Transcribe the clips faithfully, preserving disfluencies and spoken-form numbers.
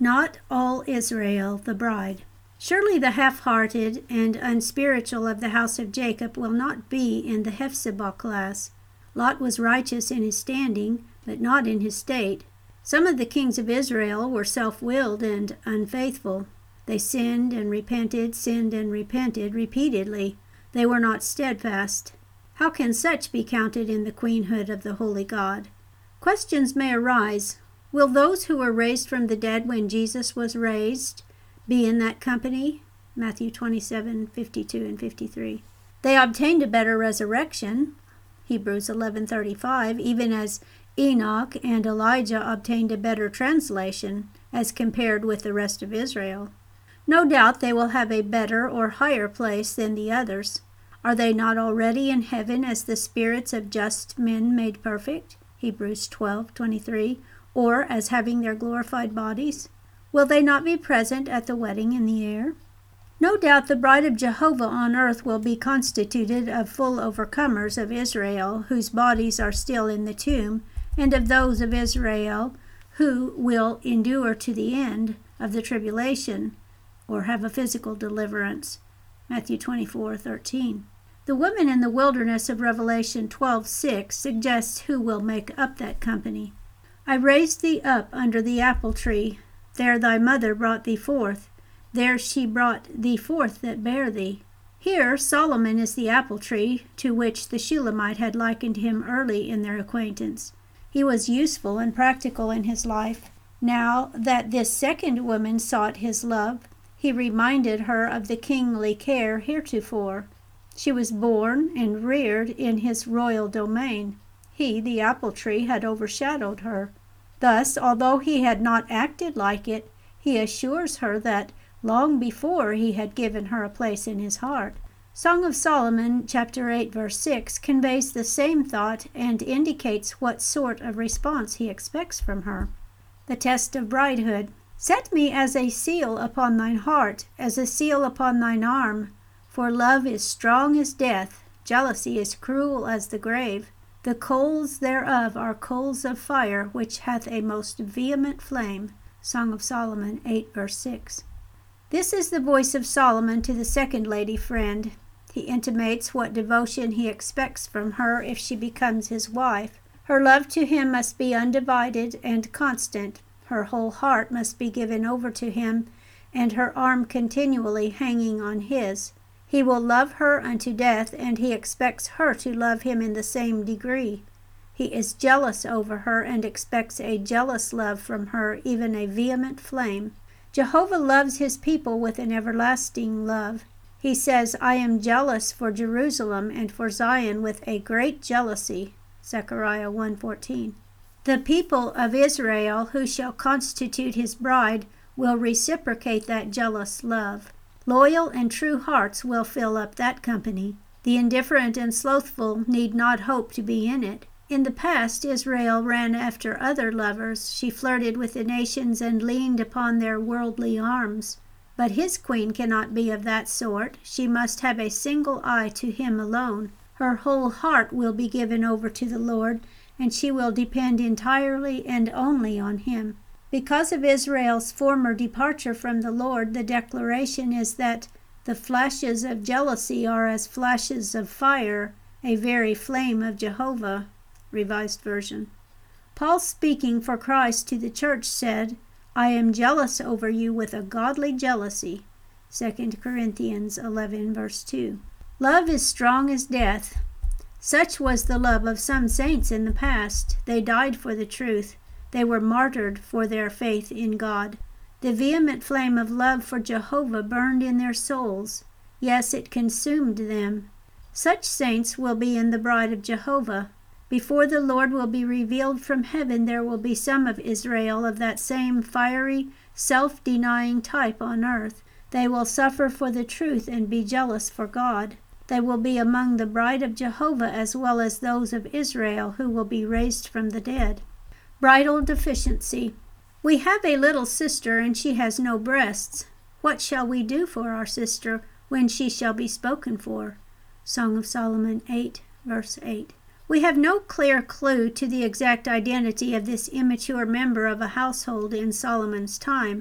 Not all Israel the bride. Surely the half-hearted and unspiritual of the house of Jacob will not be in the Hephzibah class. Lot was righteous in his standing, but not in his state. Some of the kings of Israel were self-willed and unfaithful. They sinned and repented, sinned and repented repeatedly. They were not steadfast. How can such be counted in the queenhood of the holy God? Questions may arise. Will those who were raised from the dead when Jesus was raised be in that company? Matthew twenty-seven, fifty-two and fifty-three. They obtained a better resurrection. Hebrews eleven thirty-five, even as Enoch and Elijah obtained a better translation as compared with the rest of Israel. No doubt they will have a better or higher place than the others. Are they not already in heaven as the spirits of just men made perfect? Hebrews twelve twenty-three, or as having their glorified bodies? Will they not be present at the wedding in the air? No doubt the bride of Jehovah on earth will be constituted of full overcomers of Israel, whose bodies are still in the tomb, and of those of Israel who will endure to the end of the tribulation, or have a physical deliverance. Matthew twenty-four thirteen. The woman in the wilderness of Revelation twelve six suggests who will make up that company. I raised thee up under the apple tree. There thy mother brought thee forth. There she brought thee forth that bare thee. Here Solomon is the apple tree to which the Shulamite had likened him early in their acquaintance. He was useful and practical in his life. Now that this second woman sought his love, he reminded her of the kingly care heretofore. She was born and reared in his royal domain. He, the apple tree, had overshadowed her. Thus, although he had not acted like it, he assures her that long before he had given her a place in his heart. Song of Solomon, chapter eight, verse six, conveys the same thought and indicates what sort of response he expects from her. The test of bridehood. Set me as a seal upon thine heart, as a seal upon thine arm. For love is strong as death, jealousy is cruel as the grave. The coals thereof are coals of fire, which hath a most vehement flame. Song of Solomon eight, verse six. This is the voice of Solomon to the second lady friend. He intimates what devotion he expects from her if she becomes his wife. Her love to him must be undivided and constant. Her whole heart must be given over to him, and her arm continually hanging on his. He will love her unto death, and he expects her to love him in the same degree. He is jealous over her and expects a jealous love from her, even a vehement flame. Jehovah loves his people with an everlasting love. He says, I am jealous for Jerusalem and for Zion with a great jealousy. Zechariah one fourteen. The people of Israel who shall constitute his bride will reciprocate that jealous love. Loyal and true hearts will fill up that company. The indifferent and slothful need not hope to be in it. In the past, Israel ran after other lovers. She flirted with the nations and leaned upon their worldly arms. But his queen cannot be of that sort. She must have a single eye to him alone. Her whole heart will be given over to the Lord, and she will depend entirely and only on him. Because of Israel's former departure from the Lord, the declaration is that the flashes of jealousy are as flashes of fire, a very flame of Jehovah. Revised Version. Paul, speaking for Christ to the church, said, I am jealous over you with a godly jealousy. Second Corinthians eleven, verse two. Love is strong as death. Such was the love of some saints in the past. They died for the truth. They were martyred for their faith in God. The vehement flame of love for Jehovah burned in their souls. Yes, it consumed them. Such saints will be in the bride of Jehovah. Before the Lord will be revealed from heaven, there will be some of Israel of that same fiery, self-denying type on earth. They will suffer for the truth and be jealous for God. They will be among the bride of Jehovah as well as those of Israel who will be raised from the dead. Bridal deficiency. We have a little sister, and she has no breasts. What shall we do for our sister when she shall be spoken for? Song of Solomon eight, verse eight. We have no clear clue to the exact identity of this immature member of a household in Solomon's time.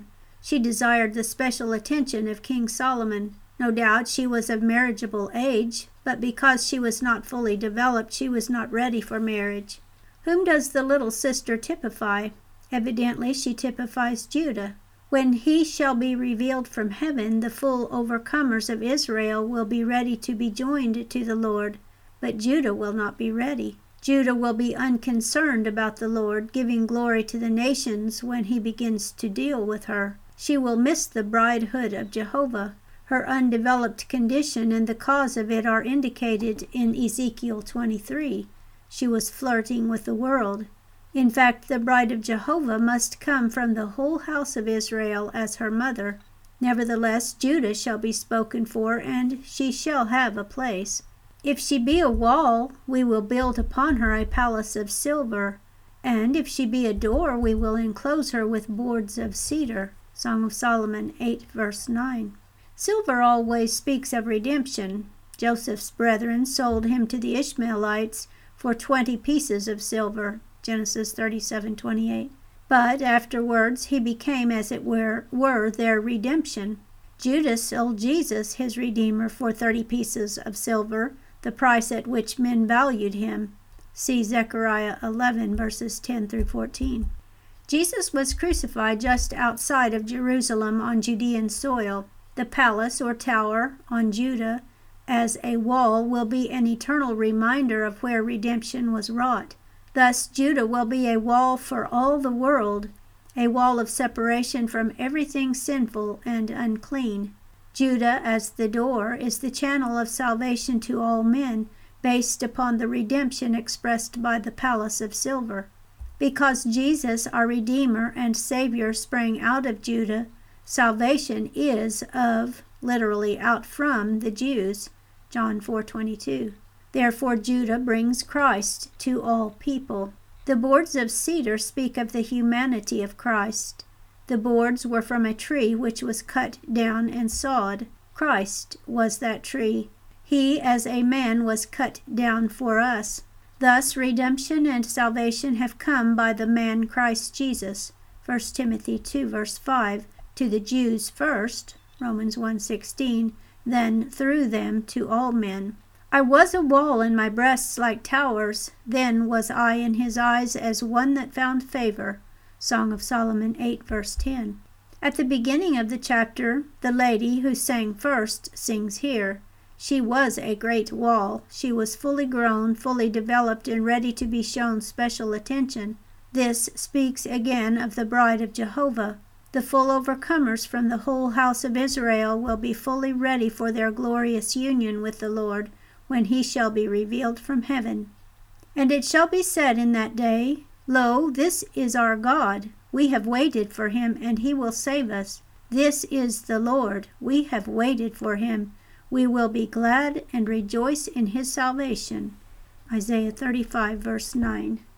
She desired the special attention of King Solomon. No doubt she was of marriageable age, but because she was not fully developed, she was not ready for marriage. Whom does the little sister typify? Evidently she typifies Judah. When he shall be revealed from heaven, the full overcomers of Israel will be ready to be joined to the Lord, but Judah will not be ready. Judah will be unconcerned about the Lord, giving glory to the nations when he begins to deal with her. She will miss the bridehood of Jehovah. Her undeveloped condition and the cause of it are indicated in Ezekiel twenty-three. She was flirting with the world. In fact, the bride of Jehovah must come from the whole house of Israel as her mother. Nevertheless, Judah shall be spoken for, and she shall have a place. If she be a wall, we will build upon her a palace of silver, and if she be a door, we will enclose her with boards of cedar. Song of Solomon eight, verse nine. Silver always speaks of redemption. Joseph's brethren sold him to the Ishmaelites for twenty pieces of silver. Genesis thirty-seven twenty-eight. But afterwards he became, as it were, were their redemption. Judas sold Jesus, his Redeemer, for thirty pieces of silver, the price at which men valued him. See Zechariah eleven, verses ten through fourteen. Jesus was crucified just outside of Jerusalem on Judean soil. The palace or tower on Judah as a wall will be an eternal reminder of where redemption was wrought. Thus, Judah will be a wall for all the world, a wall of separation from everything sinful and unclean. Judah, as the door, is the channel of salvation to all men, based upon the redemption expressed by the palace of silver. Because Jesus, our Redeemer and Savior, sprang out of Judah, salvation is of, literally out from, the Jews. John four twenty-two. Therefore Judah brings Christ to all people. The boards of cedar speak of the humanity of Christ. The boards were from a tree which was cut down and sawed. Christ was that tree. He, as a man, was cut down for us. Thus redemption and salvation have come by the man Christ Jesus. First Timothy two, verse five. To the Jews first, Romans one sixteen, then through them to all men. I was a wall in my breasts like towers, then was I in his eyes as one that found favor. Song of Solomon eight, verse ten. At the beginning of the chapter, the lady who sang first sings here. She was a great wall. She was fully grown, fully developed, and ready to be shown special attention. This speaks again of the bride of Jehovah. The full overcomers from the whole house of Israel will be fully ready for their glorious union with the Lord, when he shall be revealed from heaven. And it shall be said in that day, Lo, this is our God. We have waited for him, and he will save us. This is the Lord. We have waited for him. We will be glad and rejoice in his salvation. Isaiah thirty-five, verse nine.